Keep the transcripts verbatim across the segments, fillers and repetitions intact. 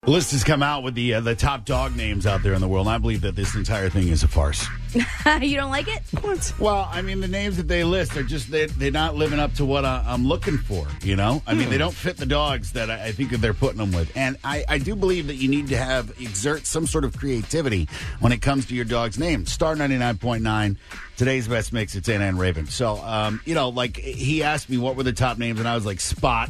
The list has come out with the uh, the top dog names out there in the world. And I believe that this entire thing is a farce. You don't like it? What? Well, I mean, the names that they list are just, they're, they're not living up to what I, I'm looking for, you know? I mean, they don't fit the dogs that I, I think that they're putting them with. And I, I do believe that you need to have, exert some sort of creativity when it comes to your dog's name. Star ninety-nine point nine, today's best mix, it's Anna and Raven. So, um, you know, like, he asked me what were the top names, and I was like, Spot,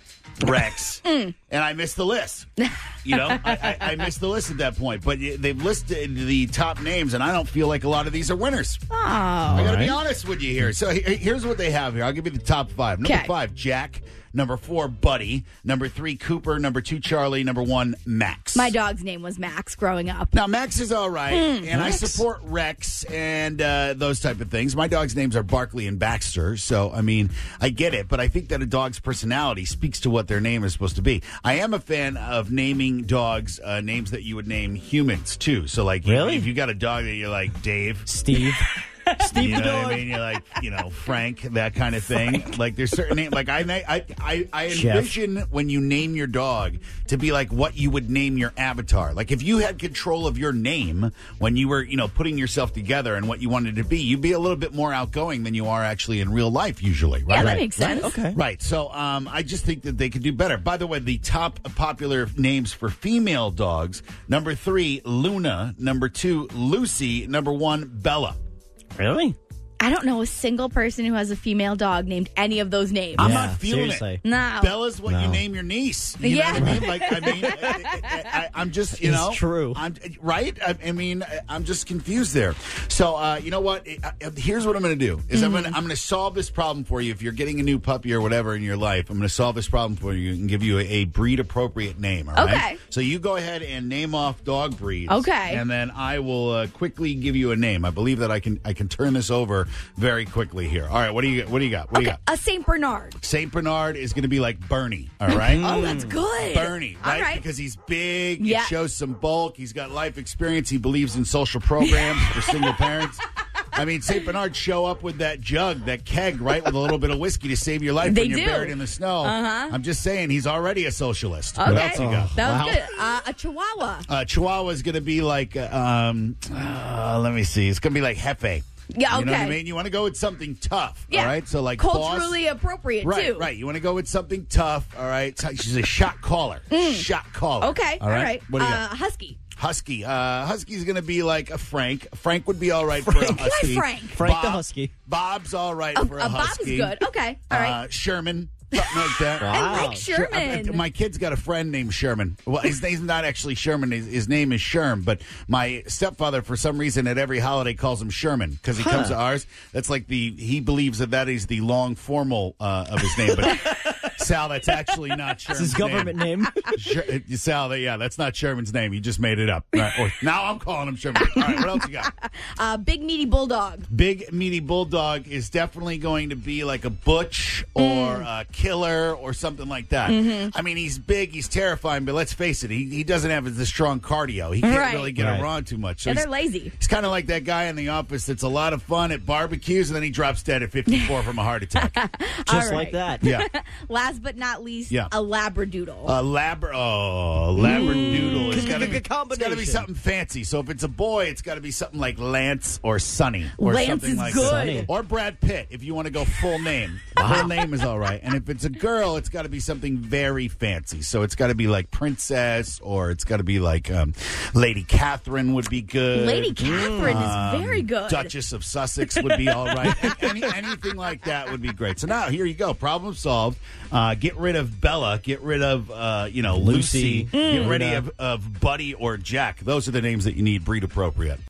Rex, mm. and I missed the list. You know, I, I, I missed the list at that point. But they've listed the top names, and I don't feel like a lot of these are winners. Oh, I got to be honest with you here. So here's what they have here. I'll give you the top five. Number okay. five, Jack. Number four, Buddy. Number three, Cooper. Number two, Charlie. Number one, Max. My dog's name was Max growing up. Now, Max is all right, mm, and Max. I support Rex and uh, those type of things. My dog's names are Barkley and Baxter, so, I mean, I get it, but I think that a dog's personality speaks to what their name is supposed to be. I am a fan of naming dogs uh, names that you would name humans, too. So, like, really? if you got a dog that you're like, Dave. Steve. Steve you the know dog. what I mean? You're like, you know, Frank, that kind of thing. Frank. Like, there's certain names. Like, I, I, I, I envision Chef. when you name your dog to be like what you would name your avatar. Like, if you had control of your name when you were, you know, putting yourself together and what you wanted to be, you'd be a little bit more outgoing than you are actually in real life, usually, right? Yeah, that right. makes sense. Right. Okay. Right. So, um, I just think that they could do better. By the way, the top popular names for female dogs: number three, Luna; number two, Lucy; number one, Bella. Really? I don't know a single person who has a female dog named any of those names. I'm Yeah, not feeling seriously. it. No. Bella's what No. you name your niece. You Yeah. know what I mean? Like, I mean, I, I, I, am just, you It's know. true. I'm, right? I, I mean, I'm just confused there. So, uh, you know what? Uh, here's what I'm going to do is mm-hmm. I'm going to I'm going to solve this problem for you. If you're getting a new puppy or whatever in your life, I'm going to solve this problem for you and give you a, a breed-appropriate name, all right? Okay. So you go ahead and name off dog breeds. Okay. And then I will uh, quickly give you a name. I believe that I can I can turn this over very quickly here. All right, what do you what do you got? What okay, do you got? a Saint Bernard. Saint Bernard is going to be like Bernie, all right? Oh, that's good. Bernie, right? All right. Because he's big, Yeah. he shows some bulk, he's got life experience, he believes in social programs for single parents. I mean, Saint Bernard show up with that jug, that keg, right, with a little bit of whiskey to save your life They when you're do. buried in the snow. Uh-huh. I'm just saying, he's already a socialist. Okay. What else you got? That was Wow. good. Uh, a Chihuahua. Uh, Chihuahua is going to be like, uh, um, uh, let me see, it's going to be like Hefe. Yeah, okay. You know what I mean? You want to go with something tough, Yeah. all right? So like boss- Culturally appropriate, Right, too. right. You want to go with something tough, all right? So she's a shot caller. Shot caller. Okay, all right. All What do you uh, got? Husky. Husky. Uh, Husky's going to be like a Frank. Frank would be all right for a Frank. husky. Why Frank? Frank Bob, the Husky. Bob's all right Oh, for a uh, Bob is husky. good. Okay, all right. Uh, Sherman. Something like that. Wow. I like Sher- Sherman. I- my kid's got a friend named Sherman. Well, his name's not actually Sherman. His, his name is Sherm. But my stepfather, for some reason, at every holiday calls him Sherman because he Huh. comes to ours. That's like the he believes that that is the long formal uh, of his name. But Sal, that's actually not Sherman's It's his government name. Sher- Sal, that, yeah, that's not Sherman's name. He just made it up. Right? Or, now I'm calling him Sherman. All right, what else you got? Uh, big meaty bulldog. Big meaty bulldog is definitely going to be like a Butch or a Killer or something like that. Mm-hmm. I mean, he's big, he's terrifying, but let's face it, he, he doesn't have the strong cardio. He can't Right. really get Right. around too much. So Yeah, he's, they're lazy. he's kind of like that guy in the office that's a lot of fun at barbecues, and then he drops dead at fifty-four from a heart attack. Just All like right. that. Yeah. Last but not least, Yeah. a Labradoodle. A labra- oh, Labradoodle. It's got to be, it's gotta be Combination. something fancy. So if it's a boy, it's got to be something like Lance or Sonny or Lance something is like good. that. Sonny. Or Brad Pitt if you want to go full name. Full name is all right. And if it's a girl, it's got to be something very fancy. So it's got to be like Princess, or it's got to be like um, Lady Catherine would be good. Lady Catherine Um, is very good. Duchess of Sussex would be all right. Any, anything like that would be great. So now here you go. Problem solved. Uh, get rid of Bella. Get rid of uh, you know Lucy. Lucy. Get rid Mm. of, of Buddy or Jack. Those are the names that you need breed appropriate.